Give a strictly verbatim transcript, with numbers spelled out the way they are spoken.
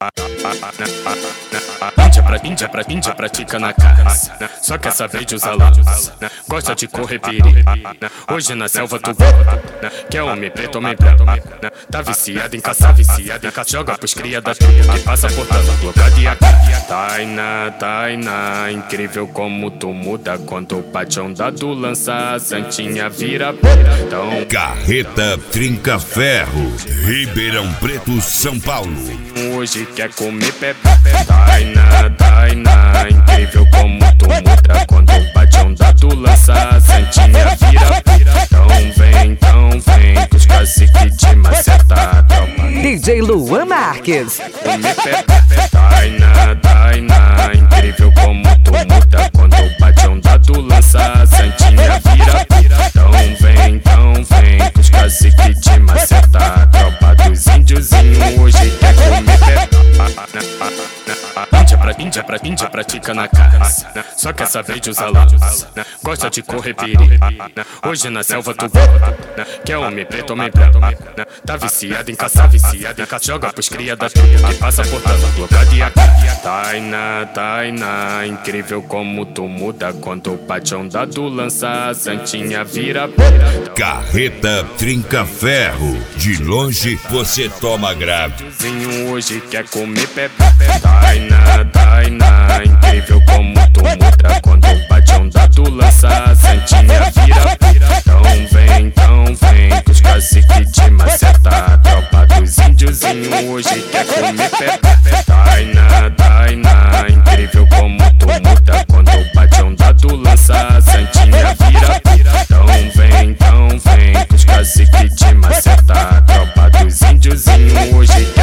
Índia pra Índia pra Índia pratica na casa, só quer saber de usar luz. Gosta de correr perigo, hoje na selva tu quer homem preto, homem branco. Tá viciado em caçar, viciado em caçar. Joga pros cria da truta que passa por tanta boca de A K. Tainá, Tainá, incrível como tu muda quando o patrão dado lança, a santinha vira então. Carreta Trinca Ferro, Ribeirão Preto, São Paulo. Hoje quer comer pepe. Tainá, Tainá, incrível como tu muda quando o patrão dado lança, a santinha vira então vem, então vem, que os caciques te maceta. D J Luan Marques. Comer pepe. Tainá, Tainá, incrível como tu muda quando o patrão dado lança, a santinha vira então vem, então vem, que os caciques te maceta. Tropa dos índiozinhos hoje quer comer pepe. Índia pra Índia pra Índia pratica na casa, só quer saber de usar luz. Gosta de correr perigo, hoje na selva tu quer homem preto, homem branco. Tá viciado em caçar, viciado em caçar. Joga pros cria da truta que passa por tanta boca de A K. Tainá, Tainá, incrível como tu muda quando o patrão dado lança, a santinha vira Carreta Trinca Ferro, de longe você toma grave. Hoje quer comer pepe. Tainá, Tainá, incrível como tu muda quando o patrão dado lança, a santinha vira então vem, então vem, que os caciques te maceta. Tropa dos índiozinhos hoje quer comer pepe. Tainá, Tainá, incrível como tu muda quando o patrão dado lança, a santinha vira então vem, então vem, que os caciques te maceta. Tropa dos índiozinhos hoje quer